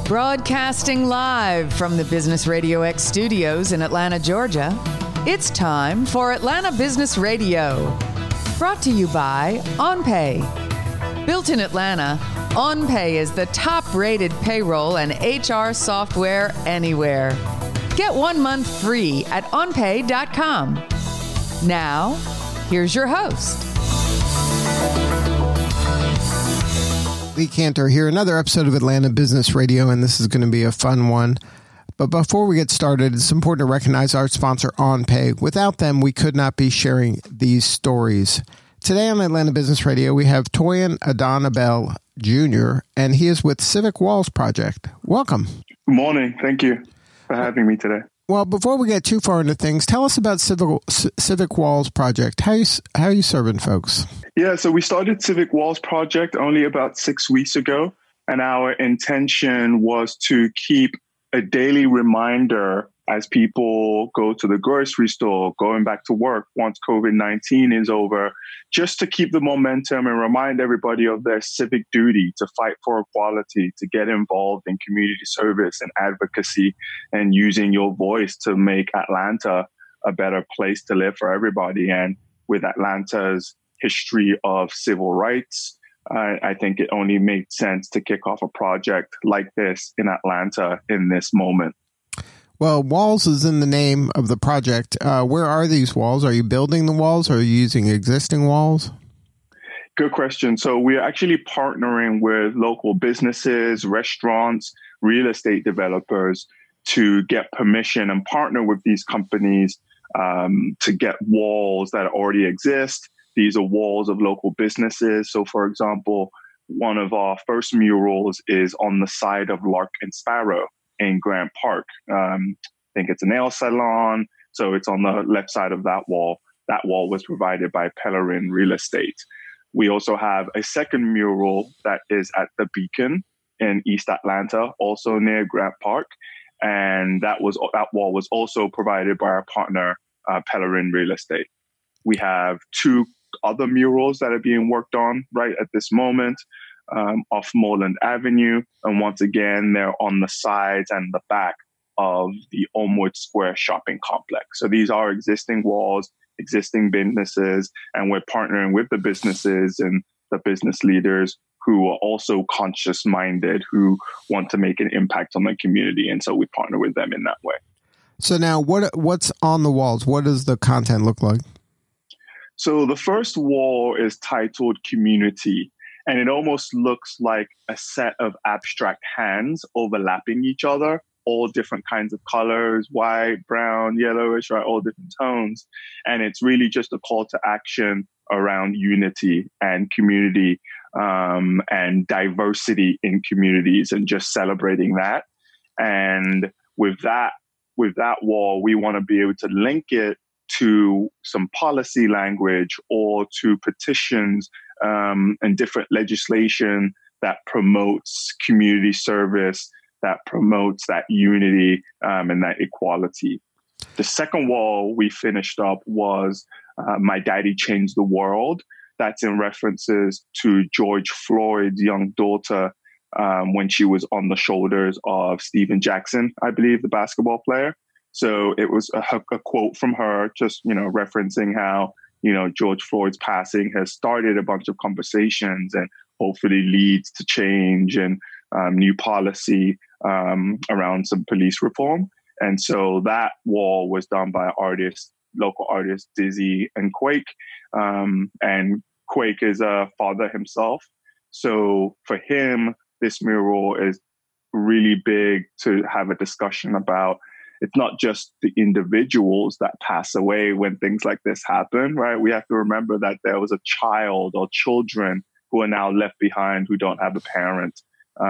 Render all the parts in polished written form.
Broadcasting live from the Business Radio X studios in Atlanta, Georgia, it's time for Atlanta Business Radio. Brought to you by OnPay. Built in Atlanta, OnPay is the top-rated payroll and HR software anywhere. Get 1 month free at onpay.com. Now, here's your host. Lee Cantor here, another episode of Atlanta Business Radio, and this is going to be a fun one. But before we get started, it's important to recognize our sponsor, OnPay. Without them, we could not be sharing these stories. Today on Atlanta Business Radio, we have Toyin Adonabel Jr., and he is with Civic Walls Project. Welcome. Good morning. Thank you for having me today. Well, before we get too far into things, tell us about Civic Walls Project. How are you serving folks? Yeah, so we started Civic Walls Project only about 6 weeks ago, and our intention was to keep a daily reminder as people go to the grocery store, going back to work once COVID-19 is over, just to keep the momentum and remind everybody of their civic duty to fight for equality, to get involved in community service and advocacy, and using your voice to make Atlanta a better place to live for everybody. And with Atlanta's history of civil rights, I think it only made sense to kick off a project like this in Atlanta in this moment. Well, walls is in the name of the project. Where are these walls? Are you building the walls or are you using existing walls? Good question. So we're actually partnering with local businesses, restaurants, real estate developers to get permission and partner with these companies to get walls that already exist. These are walls of local businesses. So, for example, one of our first murals is on the side of Lark and Sparrow in Grant Park. I think it's a nail salon. So it's on the left side of that wall. That wall was provided by Pellerin Real Estate. We also have a second mural that is at the Beacon in East Atlanta, also near Grant Park. And that wall was also provided by our partner, Pellerin Real Estate. We have two other murals that are being worked on right at this moment off Moreland Avenue. And once again, they're on the sides and the back of the Elmwood Square shopping complex. So these are existing walls, existing businesses, and we're partnering with the businesses and the business leaders who are also conscious-minded, who want to make an impact on the community. And so we partner with them in that way. So now what's on the walls? What does the content look like? So the first wall is titled Community, and it almost looks like a set of abstract hands overlapping each other, all different kinds of colors, white, brown, yellowish, right, all different tones. And it's really just a call to action around unity and community and diversity in communities and just celebrating that. And with that wall, we want to be able to link it to some policy language or to petitions and different legislation that promotes community service, that promotes that unity and that equality. The second wall we finished up was My Daddy Changed the World. That's in references to George Floyd's young daughter when she was on the shoulders of Steven Jackson, I believe, the basketball player. So it was a quote from her, just, referencing how, George Floyd's passing has started a bunch of conversations and hopefully leads to change and new policy around some police reform. And so that wall was done by local artists, Dizzy and Quake. And Quake is a father himself. So for him, this mural is really big to have a discussion about. It's not just the individuals that pass away when things like this happen, right? We have to remember that there was a child or children who are now left behind who don't have a parent.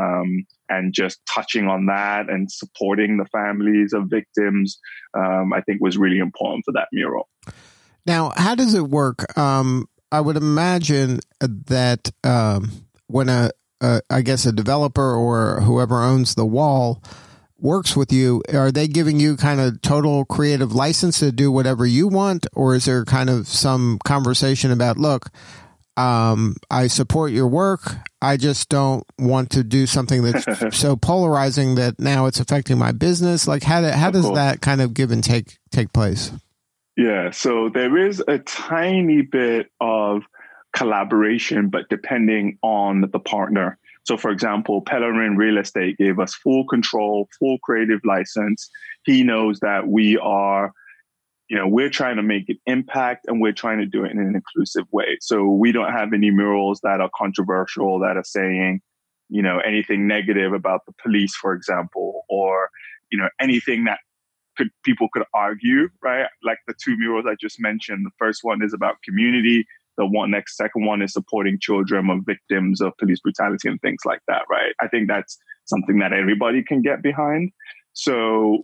And just touching on that and supporting the families of victims, I think was really important for that mural. Now, how does it work? I would imagine that when I guess a developer or whoever owns the wall works with you, are they giving you kind of total creative license to do whatever you want? Or is there kind of some conversation about, look, I support your work. I just don't want to do something that's so polarizing that now it's affecting my business. Like how does that kind of give and take place? Yeah, so there is a tiny bit of collaboration, but depending on the partner. So for example, Pellerin Real Estate gave us full control, full creative license. He knows that we are, we're trying to make an impact and we're trying to do it in an inclusive way. So we don't have any murals that are controversial, that are saying, anything negative about the police, for example, or, anything that people could argue, right? Like the two murals I just mentioned. The first one is about community. The second one is supporting children of victims of police brutality and things like that, right? I think that's something that everybody can get behind. So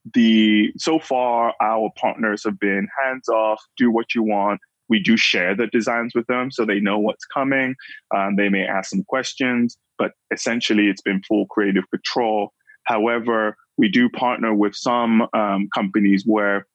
far, our partners have been hands off, do what you want. We do share the designs with them so they know what's coming. They may ask some questions, but essentially it's been full creative control. However, we do partner with some companies where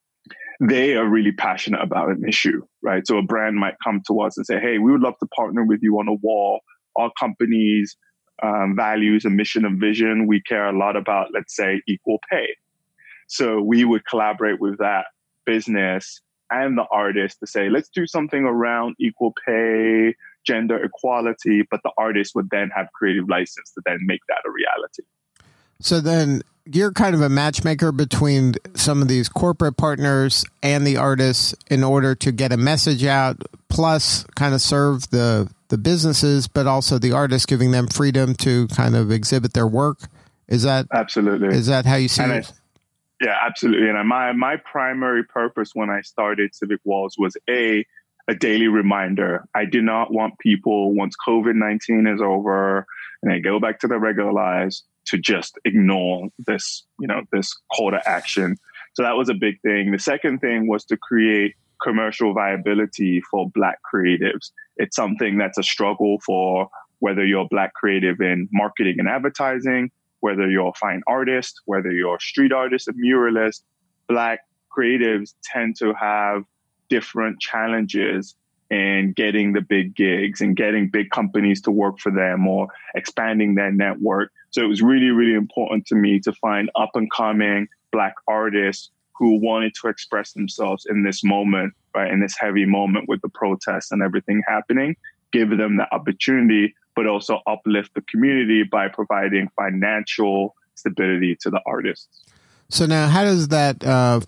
they are really passionate about an issue, right? So a brand might come to us and say, hey, we would love to partner with you on a wall. Our company's values and mission and vision, we care a lot about, let's say, equal pay. So we would collaborate with that business and the artist to say, let's do something around equal pay, gender equality, but the artist would then have creative license to then make that a reality. So then you're kind of a matchmaker between some of these corporate partners and the artists in order to get a message out, plus kind of serve the businesses, but also the artists, giving them freedom to kind of exhibit their work. Is that absolutely? Is that how you see it? Yeah, absolutely. And my primary purpose when I started Civic Walls was a daily reminder. I do not want people, once COVID-19 is over and they go back to their regular lives, to just ignore this, this call to action. So that was a big thing. The second thing was to create commercial viability for Black creatives. It's something that's a struggle for whether you're a Black creative in marketing and advertising, whether you're a fine artist, whether you're a street artist, a muralist. Black creatives tend to have different challenges in getting the big gigs and getting big companies to work for them or expanding their network. So it was really, really important to me to find up and coming Black artists who wanted to express themselves in this moment, right? In this heavy moment with the protests and everything happening, give them the opportunity, but also uplift the community by providing financial stability to the artists. So now how does that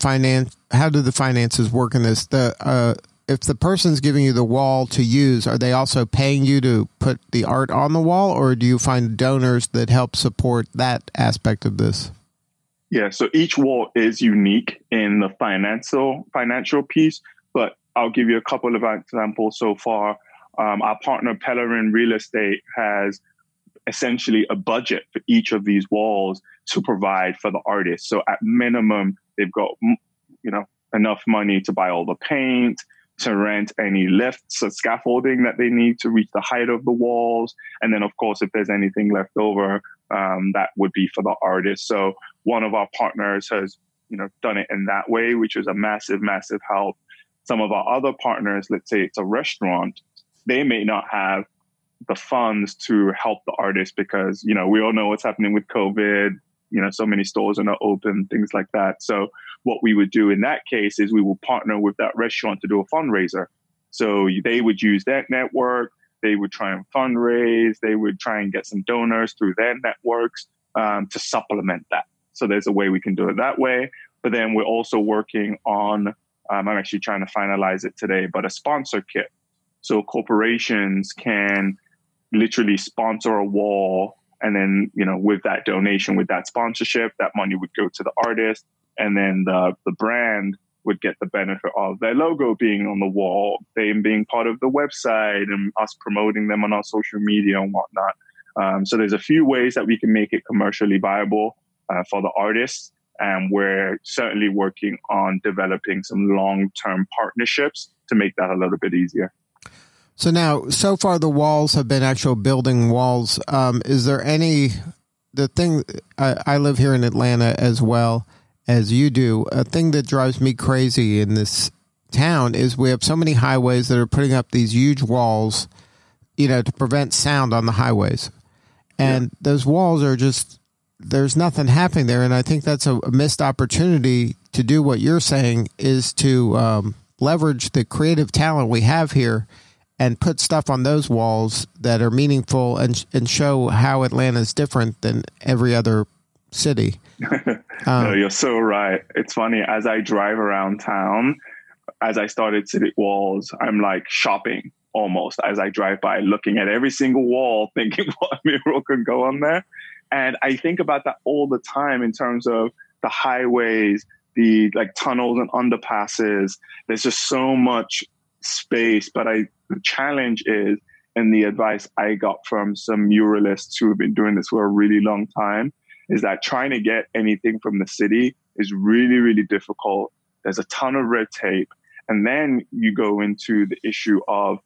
how do the finances work in this? If the person's giving you the wall to use, are they also paying you to put the art on the wall, or do you find donors that help support that aspect of this? Yeah, so each wall is unique in the financial piece, but I'll give you a couple of examples so far. Our partner, Pellerin Real Estate, has essentially a budget for each of these walls to provide for the artist. So at minimum, they've got enough money to buy all the paint, to rent any lifts or scaffolding that they need to reach the height of the walls. And then, of course, if there's anything left over, that would be for the artist. So one of our partners has, done it in that way, which is a massive, massive help. Some of our other partners, let's say it's a restaurant, they may not have the funds to help the artist because, we all know what's happening with COVID. So many stores are not open, things like that. So what we would do in that case is we will partner with that restaurant to do a fundraiser. So they would use that network. They would try and fundraise. They would try and get some donors through their networks to supplement that. So there's a way we can do it that way. But then we're also working on, I'm actually trying to finalize it today, but a sponsor kit. So corporations can literally sponsor a wall. And then, with that donation, with that sponsorship, that money would go to the artist. And then the brand would get the benefit of their logo being on the wall, them being part of the website and us promoting them on our social media and whatnot. So there's a few ways that we can make it commercially viable for the artists. And we're certainly working on developing some long-term partnerships to make that a little bit easier. So now, so far the walls have been actual building walls. Is there the thing, I live here in Atlanta as well as you do, a thing that drives me crazy in this town is we have so many highways that are putting up these huge walls to prevent sound on the highways. And those walls are just, there's nothing happening there. And I think that's a missed opportunity to do what you're saying, is to leverage the creative talent we have here and put stuff on those walls that are meaningful and show how Atlanta is different than every other city. No, you're so right. It's funny, as I drive around town, as I started Civic Walls, I'm like shopping almost as I drive by, looking at every single wall, thinking what mural can go on there. And I think about that all the time in terms of the highways, the like tunnels and underpasses. There's just so much space. But the challenge is, and the advice I got from some muralists who have been doing this for a really long time, is that trying to get anything from the city is really, really difficult. There's a ton of red tape. And then you go into the issue of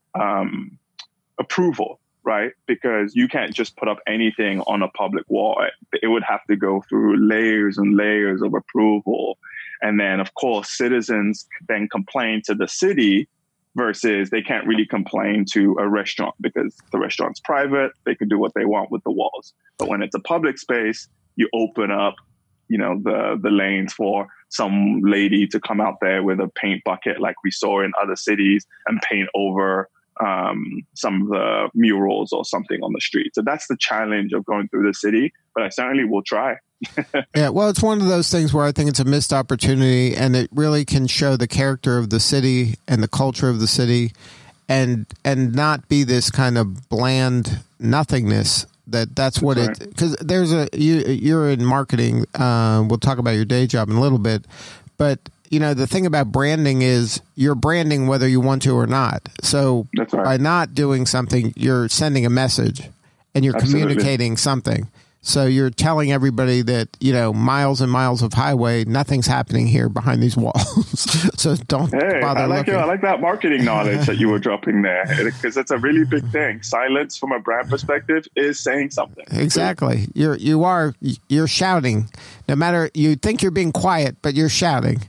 approval, right? Because you can't just put up anything on a public wall. It would have to go through layers and layers of approval. And then, of course, citizens then complain to the city, versus they can't really complain to a restaurant because the restaurant's private. They can do what they want with the walls. But when it's a public space, you open up, the lanes for some lady to come out there with a paint bucket like we saw in other cities and paint over some of the murals or something on the street. So that's the challenge of going through the city, but I certainly will try. Yeah, well, it's one of those things where I think it's a missed opportunity, and it really can show the character of the city and the culture of the city, and not be this kind of bland nothingness. That's what right. It, because you're in marketing. We'll talk about your day job in a little bit, but the thing about branding is you're branding whether you want to or not. So right. By not doing something, you're sending a message and you're Absolutely. Communicating something. So you're telling everybody that, miles and miles of highway, nothing's happening here behind these walls. So don't bother looking. I like that marketing knowledge that you were dropping there, because it's a really big thing. Silence from a brand perspective is saying something. Exactly. You're shouting. No matter, you think you're being quiet, but you're shouting.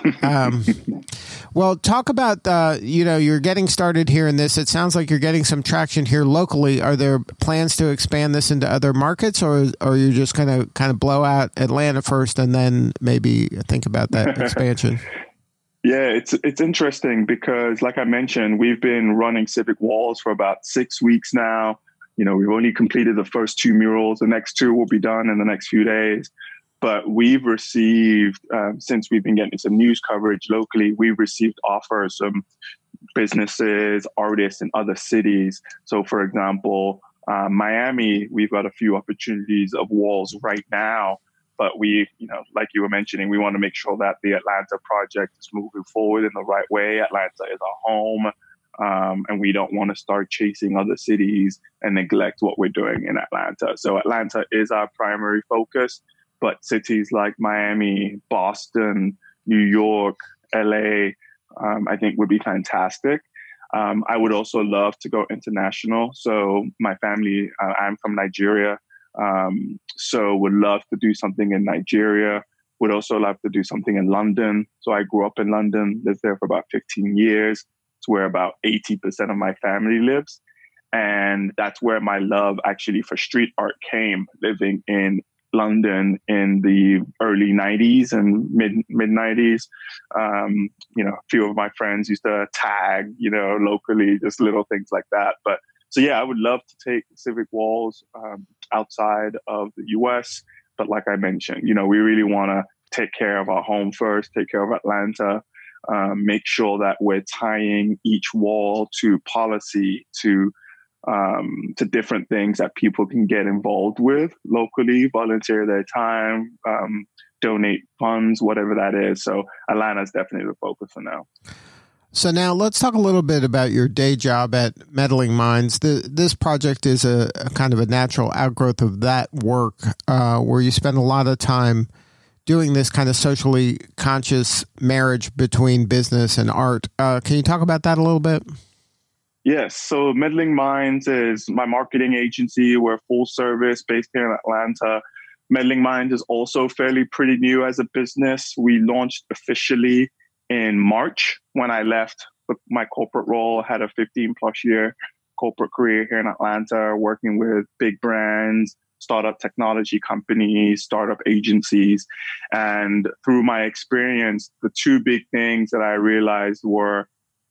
Well, talk about, you're getting started here in this. It sounds like you're getting some traction here locally. Are there plans to expand this into other markets, or are you just kind of blow out Atlanta first and then maybe think about that expansion? Yeah, it's interesting because, like I mentioned, we've been running Civic Walls for about 6 weeks now. We've only completed the first 2 murals. The next 2 will be done in the next few days. But we've received, since we've been getting some news coverage locally, we've received offers from businesses, artists in other cities. So, for example, Miami, we've got a few opportunities of walls right now. But we, like you were mentioning, we want to make sure that the Atlanta project is moving forward in the right way. Atlanta is our home. And we don't want to start chasing other cities and neglect what we're doing in Atlanta. So Atlanta is our primary focus. But cities like Miami, Boston, New York, LA, I think would be fantastic. I would also love to go international. So my family, I'm from Nigeria. So would love to do something in Nigeria. Would also love to do something in London. So I grew up in London, lived there for about 15 years. It's where about 80% of my family lives. And that's where my love actually for street art came, living in London in the early 90s and mid 90s. A few of my friends used to tag, locally, just little things like that. But so, yeah, I would love to take Civic Walls outside of the US. But like I mentioned, we really want to take care of our home first, take care of Atlanta, make sure that we're tying each wall to policy, to different things that people can get involved with locally, volunteer their time, donate funds, whatever that is. So Atlanta is definitely the focus for now. So now let's talk a little bit about your day job at Meddling Minds. This project is a kind of a natural outgrowth of that work, where you spend a lot of time doing this kind of socially conscious marriage between business and art. Can you talk about that a little bit? Yes. So Meddling Minds is my marketing agency. We're full service based here in Atlanta. Meddling Minds is also fairly pretty new as a business. We launched officially in March when I left my corporate role, had a 15 plus year corporate career here in Atlanta, working with big brands, startup technology companies, startup agencies. And through my experience, the two big things that I realized were,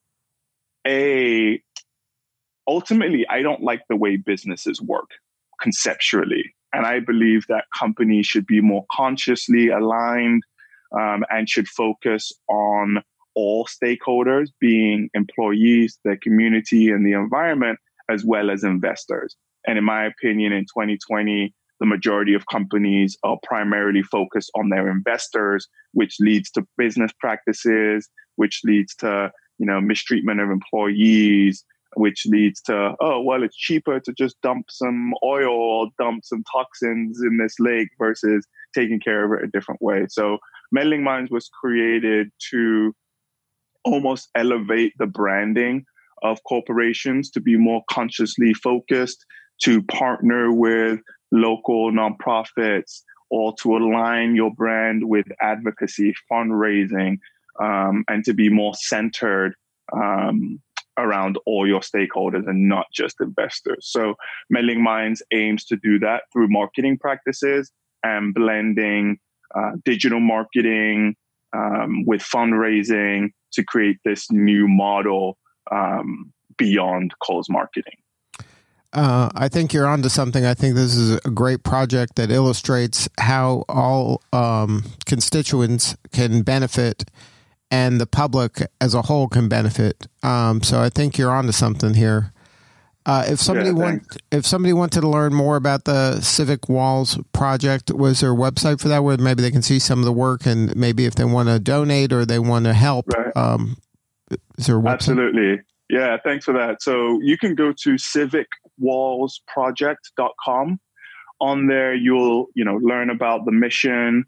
ultimately, I don't like the way businesses work conceptually. And I believe that companies should be more consciously aligned and should focus on all stakeholders, being employees, the community, and the environment, as well as investors. And in my opinion, in 2020, the majority of companies are primarily focused on their investors, which leads to business practices, which leads to, mistreatment of employees, which leads to, it's cheaper to just dump some oil or dump some toxins in this lake versus taking care of it a different way. So Meddling Minds was created to almost elevate the branding of corporations to be more consciously focused, to partner with local nonprofits, or to align your brand with advocacy, fundraising, and to be more centered around all your stakeholders and not just investors. So Meddling Minds aims to do that through marketing practices and blending digital marketing with fundraising to create this new model beyond calls marketing. I think you're onto something. I think this is a great project that illustrates how all constituents can benefit and the public as a whole can benefit. So I think you're onto something here. If somebody wanted to learn more about the Civic Walls project, was there a website for that where maybe they can see some of the work, and maybe if they want to donate or they want to help, right. Is there a website? Absolutely. Yeah, thanks for that. So you can go to civicwallsproject.com. On there, you'll learn about the mission.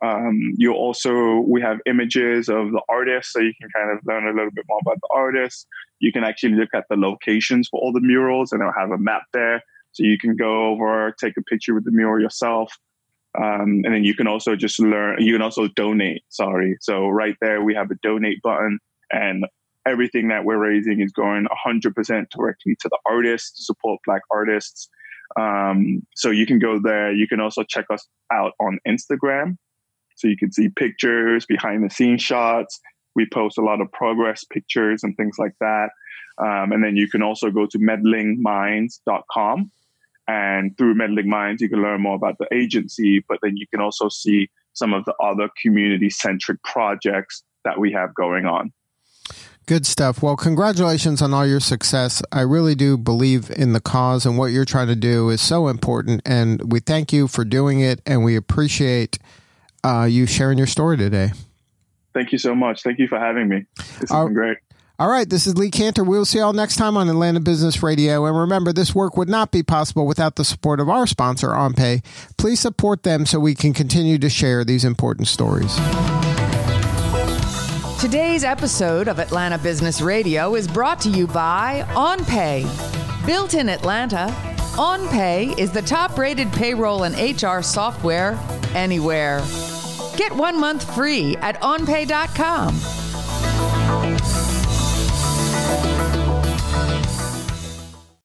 We have images of the artists, so you can kind of learn a little bit more about the artists. You can actually look at the locations for all the murals, and I'll have a map there. So you can go over, take a picture with the mural yourself. And then you can also donate. So right there, we have a donate button, and everything that we're raising is going 100% directly to the artists to support Black artists. So you can go there. You can also check us out on Instagram. So you can see pictures, behind the scenes shots. We post a lot of progress pictures and things like that. And then you can also go to meddlingminds.com. And through Meddling Minds, you can learn more about the agency, but then you can also see some of the other community-centric projects that we have going on. Good stuff. Well, congratulations on all your success. I really do believe in the cause, and what you're trying to do is so important. And we thank you for doing it, and we appreciate you sharing your story today. Thank you so much. Thank you for having me. This has been great. All right. This is Lee Cantor. We'll see you all next time on Atlanta Business Radio. And remember, this work would not be possible without the support of our sponsor, OnPay. Please support them so we can continue to share these important stories. Today's episode of Atlanta Business Radio is brought to you by OnPay. Built in Atlanta, OnPay is the top-rated payroll and HR software anywhere. Get 1 month free at onpay.com.